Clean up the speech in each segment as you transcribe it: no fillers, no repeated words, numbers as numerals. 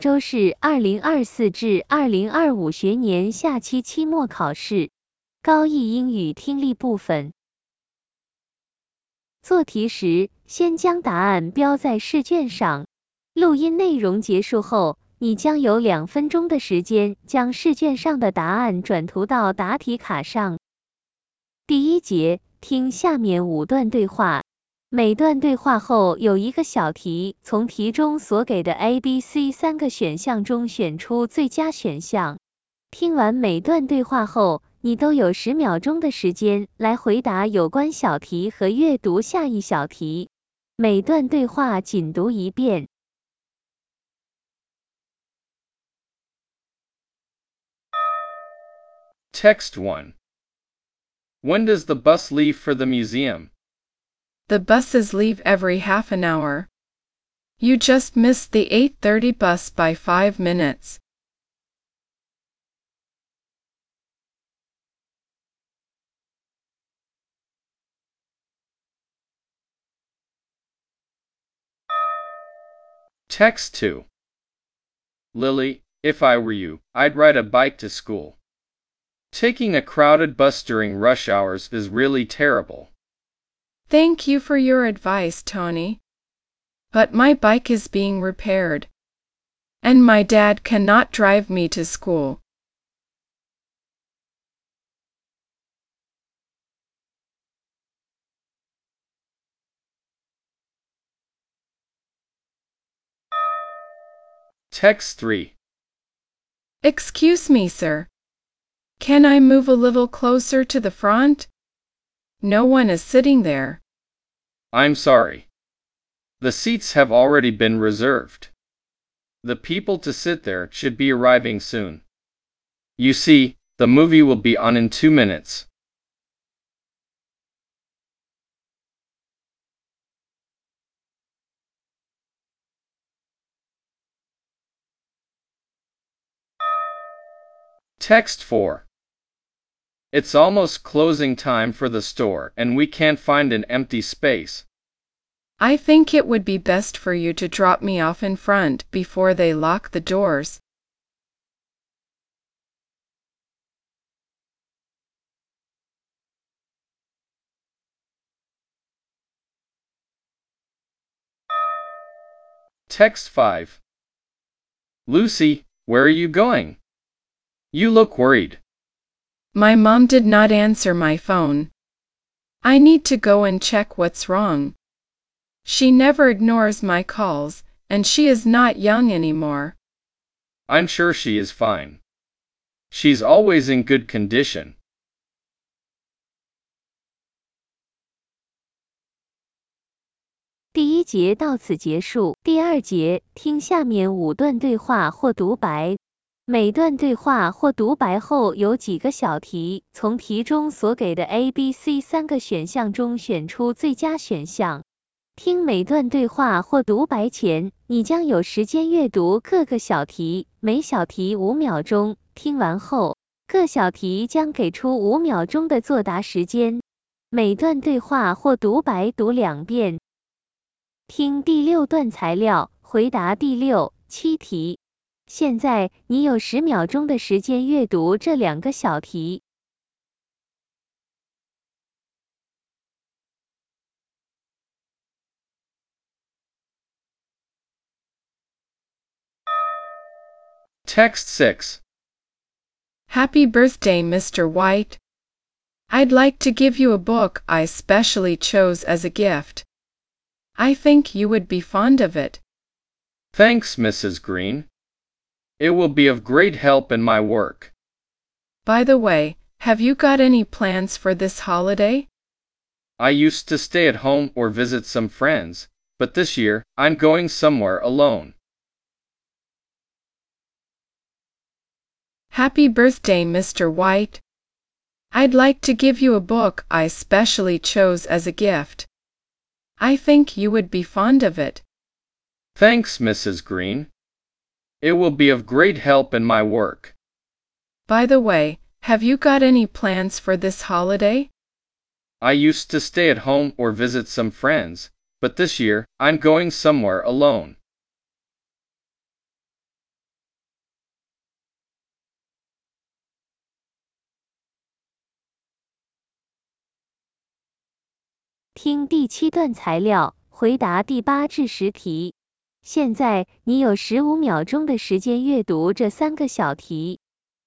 州市2024至2025学年下期期末考试高一英语听力部分。做题时，先将答案标在试卷上。录音内容结束后，你将有2分钟的时间将试卷上的答案转图到答题卡上。第一节，听下面5段对话。每段对话后有一个小题，从题中所给的 A、B、C 3个选项中选出最佳选项。听完每段对话后，你都有10秒钟的时间来回答有关小题和阅读下一小题。每段对话仅读一遍。 Text 1. When does the bus leave for the museum? The buses leave every half an hour. You just missed the 8:30 bus by 5 minutes. Text 2. Lily, if I were you, I'd ride a bike to school. Taking a crowded bus during rush hours is really terrible. Thank you for your advice, Tony. But my bike is being repaired. And my dad cannot drive me to school. Text 3. Excuse me, sir. Can I move a little closer to the front? No one is sitting there. I'm sorry. The seats have already been reserved. The people to sit there should be arriving soon. You see, the movie will be on in 2 minutes. Text 4. It's almost closing time for the store and we can't find an empty space. I think it would be best for you to drop me off in front before they lock the doors. Text 5. Lucy, where are you going? You look worried. My mom did not answer my phone. I need to go and check what's wrong. She never ignores my calls, and she is not young anymore. I'm sure she is fine. She's always in good condition. 第一节到此结束。第二节，听下面5段对话或独白。每段对话或独白后有几个小题，从题中所给的 A、B、C 3个选项中选出最佳选项。听每段对话或独白前，你将有时间阅读各个小题，每小题5秒钟。听完后，各小题将给出5秒钟的作答时间。每段对话或独白读2遍。听第6段材料，回答第6、7题。现在你有10秒钟的时间阅读这2个小题。 Text 6. Happy birthday, Mr. White. I'd like to give you a book I specially chose as a gift. I think you would be fond of it. Thanks, Mrs. Green. It will be of great help in my work. By the way, have you got any plans for this holiday? I used to stay at home or visit some friends, but this year, I'm going somewhere alone. Happy birthday, Mr. White. I'd like to give you a book I specially chose as a gift. I think you would be fond of it. Thanks, Mrs. Green. It will be of great help in my work. By the way, have you got any plans for this holiday? I used to stay at home or visit some friends, but this year, I'm going somewhere alone. 听第7段材料，回答第8至10题。现在你有15秒钟的时间阅读这3个小题。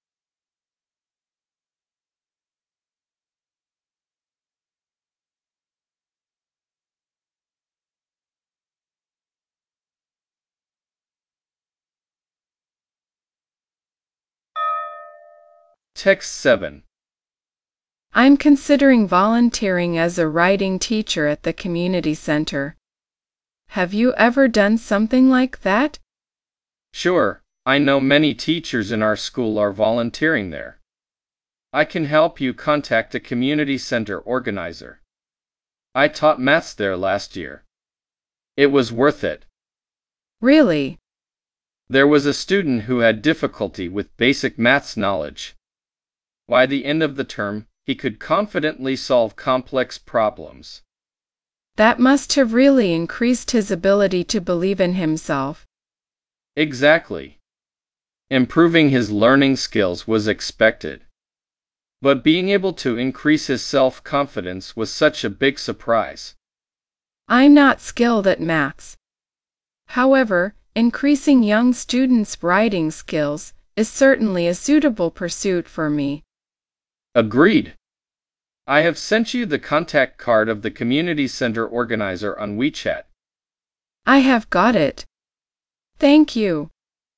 Text 7. I'm considering volunteering as a writing teacher at the community center. Have you ever done something like that? Sure, I know many teachers in our school are volunteering there. I can help you contact the community center organizer. I taught maths there last year. It was worth it. Really? There was a student who had difficulty with basic maths knowledge. By the end of the term, he could confidently solve complex problems. That must have really increased his ability to believe in himself. Exactly. Improving his learning skills was expected. But being able to increase his self-confidence was such a big surprise. I'm not skilled at maths. However, increasing young students' writing skills is certainly a suitable pursuit for me. Agreed. I have sent you the contact card of the community center organizer on WeChat. I have got it. Thank you.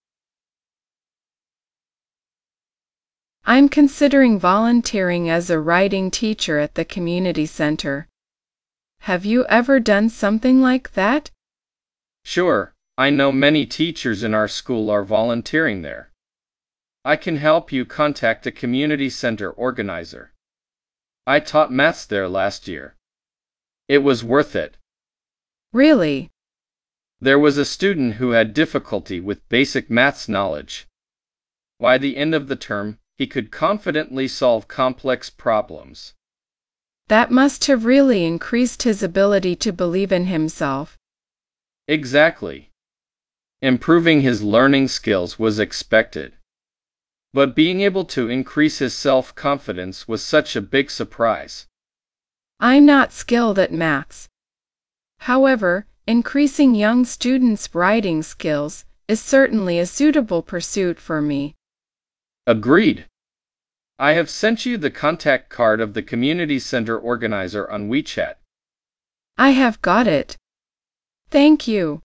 I'm considering volunteering as a writing teacher at the community center. Have you ever done something like that? Sure, I know many teachers in our school are volunteering there. I can help you contact the community center organizer. I taught maths there last year. It was worth it. Really? There was a student who had difficulty with basic maths knowledge. By the end of the term, he could confidently solve complex problems. That must have really increased his ability to believe in himself. Exactly. Improving his learning skills was expected. But being able to increase his self-confidence was such a big surprise. I'm not skilled at maths. However, increasing young students' writing skills is certainly a suitable pursuit for me. Agreed. I have sent you the contact card of the community center organizer on WeChat. I have got it. Thank you.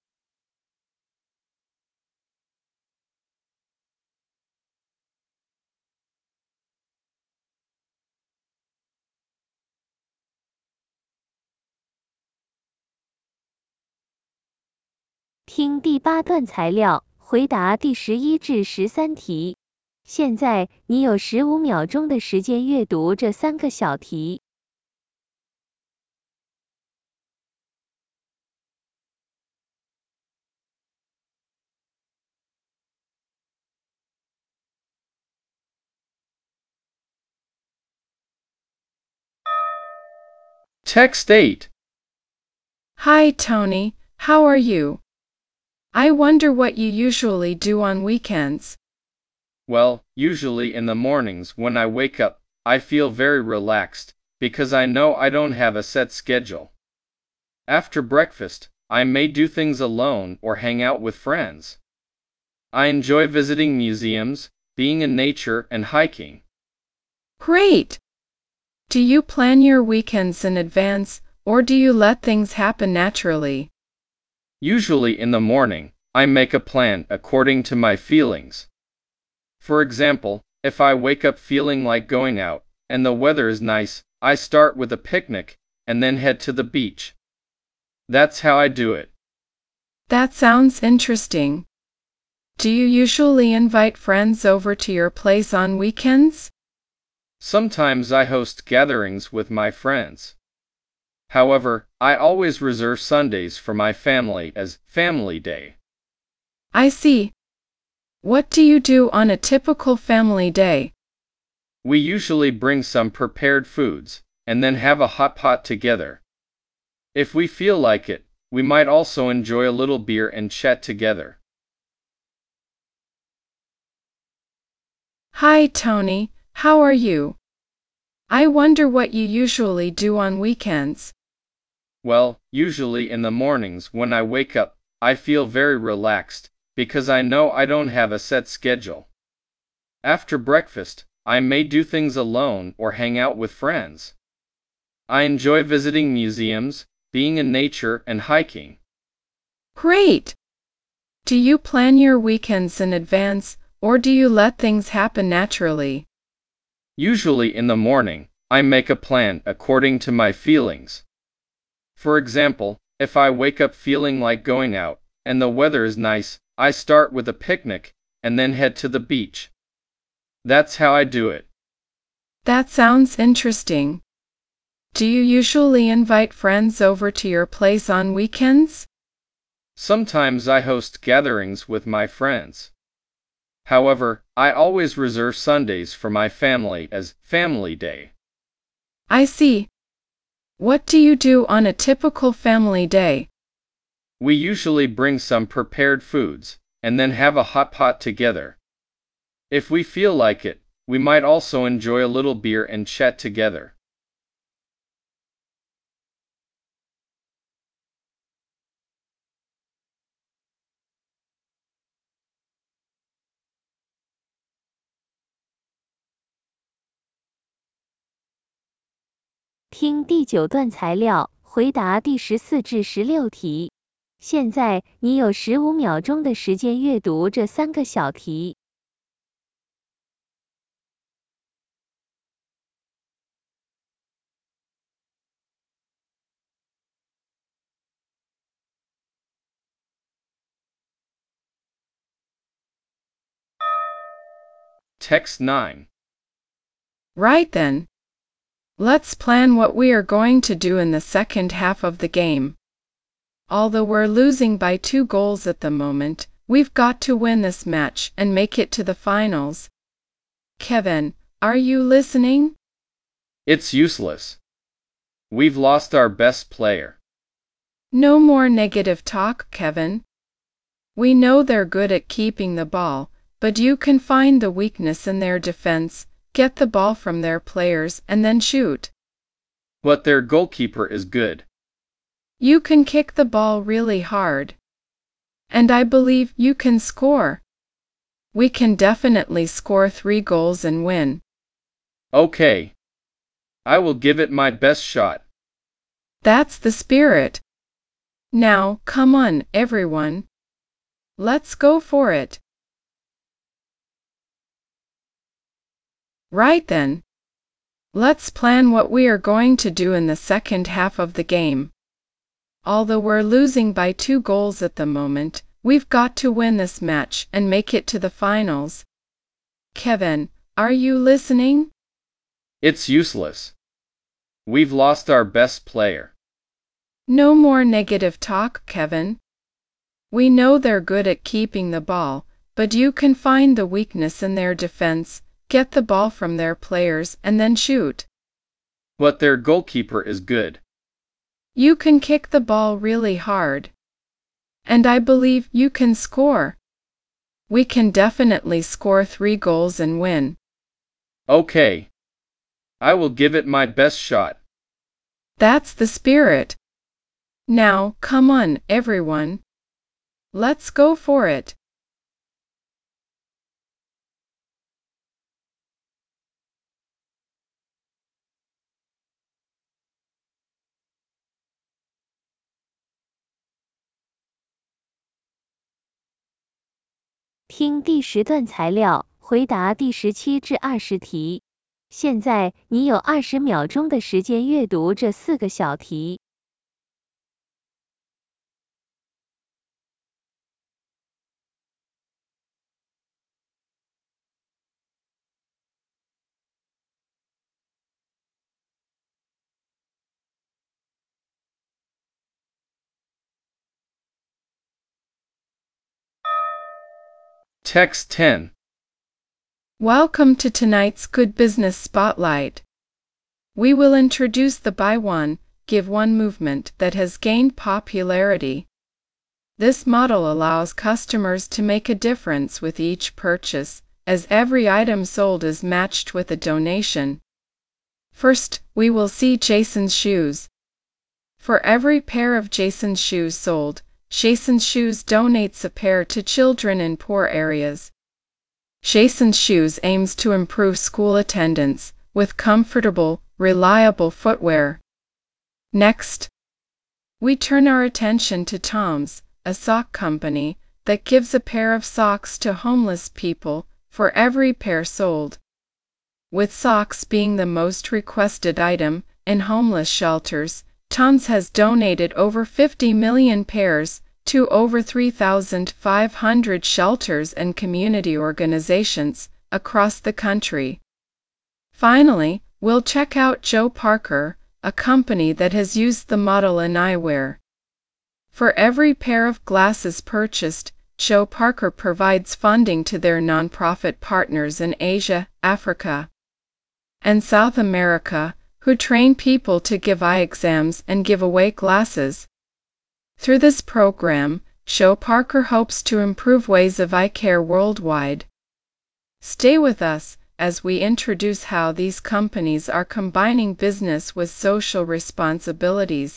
听第8段材料，回答第11至13题。现在你有15秒钟的时间阅读这3个小题。 Text 8. Hi, Tony. How are you? I wonder what you usually do on weekends. Well, usually in the mornings when I wake up, I feel very relaxed, because I know I don't have a set schedule. After breakfast, I may do things alone or hang out with friends. I enjoy visiting museums, being in nature, and hiking. Great! Do you plan your weekends in advance, or do you let things happen naturally? Usually in the morning, I make a plan according to my feelings. For example, if I wake up feeling like going out, and the weather is nice, I start with a picnic, and then head to the beach. That's how I do it. That sounds interesting. Do you usually invite friends over to your place on weekends? Sometimes I host gatherings with my friends. However, I always reserve Sundays for my family as Family Day. I see. What do you do on a typical family day? We usually bring some prepared foods, and then have a hot pot together. If we feel like it, we might also enjoy a little beer and chat together. Hi, Tony. How are you? I wonder what you usually do on weekends. Well, usually in the mornings when I wake up, I feel very relaxed, because I know I don't have a set schedule. After breakfast, I may do things alone or hang out with friends. I enjoy visiting museums, being in nature, and hiking. Great! Do you plan your weekends in advance, or do you let things happen naturally? Usually in the morning, I make a plan according to my feelings. For example, if I wake up feeling like going out, and the weather is nice, I start with a picnic, and then head to the beach. That's how I do it. That sounds interesting. Do you usually invite friends over to your place on weekends? Sometimes I host gatherings with my friends. However, I always reserve Sundays for my family as family day. I see. What do you do on a typical family day? We usually bring some prepared foods, and then have a hot pot together. If we feel like it, we might also enjoy a little beer and chat together. 听第9段材料，回答第14至16题。现在你有15秒钟的时间阅读这3个小题。 Text 9. Right then. Let's plan what we are going to do in the second half of the game. Although we're losing by 2 goals at the moment, we've got to win this match and make it to the finals. Kevin, are you listening? It's useless. We've lost our best player. No more negative talk, Kevin. We know they're good at keeping the ball, but you can find the weakness in their defense, get the ball from their players, and then shoot. But their goalkeeper is good. You can kick the ball really hard. And I believe you can score. We can definitely score 3 goals and win. Okay. I will give it my best shot. That's the spirit. Now, come on, everyone. Let's go for it. Right then. Let's plan what we are going to do in the second half of the game. Although we're losing by 2 goals at the moment, we've got to win this match and make it to the finals. Kevin, are you listening? It's useless. We've lost our best player. No more negative talk, Kevin. We know they're good at keeping the ball, but you can find the weakness in their defense, get the ball from their players, and then shoot. But their goalkeeper is good. You can kick the ball really hard. And I believe you can score. We can definitely score 3 goals and win. Okay. I will give it my best shot. That's the spirit. Now, come on, everyone. Let's go for it. 听第10段材料，回答第17至20题。现在你有20秒钟的时间阅读这4个小题。 Text 10. Welcome to tonight's Good Business Spotlight. We will introduce the buy one, give one movement that has gained popularity. This model allows customers to make a difference with each purchase, as every item sold is matched with a donation. First, we will see Jason's shoes. For every pair of Jason's shoes sold, Jason's Shoes donates a pair to children in poor areas. Jason's Shoes aims to improve school attendance with comfortable, reliable footwear. Next, we turn our attention to Tom's, a sock company that gives a pair of socks to homeless people for every pair sold. With socks being the most requested item in homeless shelters, Tom's has donated over 50 million pairs to over 3,500 shelters and community organizations across the country. Finally, we'll check out Joe Parker, a company that has used the model in eyewear. For every pair of glasses purchased, Joe Parker provides funding to their nonprofit partners in Asia, Africa, and South America, who train people to give eye exams and give away glasses. Through this program, Joe Parker hopes to improve ways of eye care worldwide. Stay with us as we introduce how these companies are combining business with social responsibilities.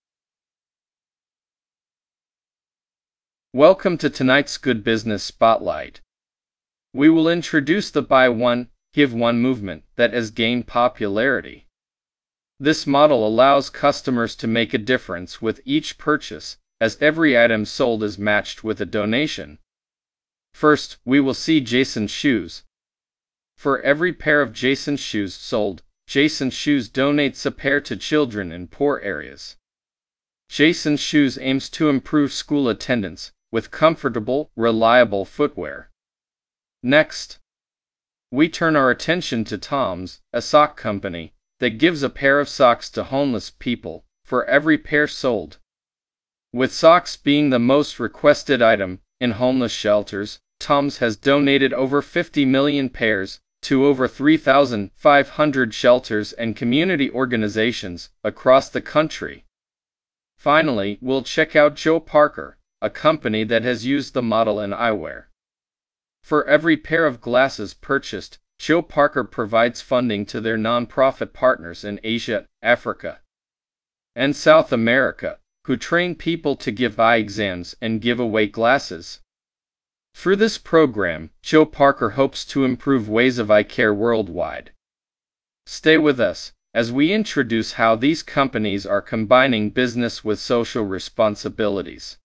Welcome to tonight's Good Business Spotlight. We will introduce the Buy One, Give One movement that has gained popularity. This model allows customers to make a difference with each purchase, as every item sold is matched with a donation. First, we will see Jason's Shoes. For every pair of Jason's Shoes sold, Jason's Shoes donates a pair to children in poor areas. Jason's Shoes aims to improve school attendance with comfortable, reliable footwear. Next, we turn our attention to Tom's, a sock company that gives a pair of socks to homeless people for every pair sold. With socks being the most requested item in homeless shelters, Tom's has donated over 50 million pairs to over 3,500 shelters and community organizations across the country. Finally, we'll check out Joe Parker, a company that has used the model in eyewear. For every pair of glasses purchased, Joe Parker provides funding to their nonprofit partners in Asia, Africa, and South America, who train people to give eye exams and give away glasses. Through this program, Joe Parker hopes to improve ways of eye care worldwide. Stay with us as we introduce how these companies are combining business with social responsibilities.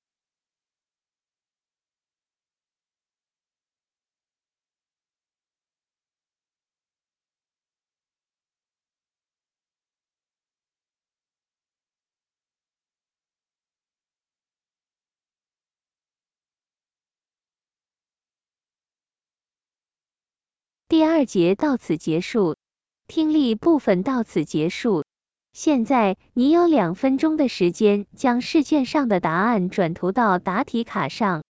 第二节到此结束，听力部分到此结束。现在你有2分钟的时间将试卷上的答案转涂到答题卡上。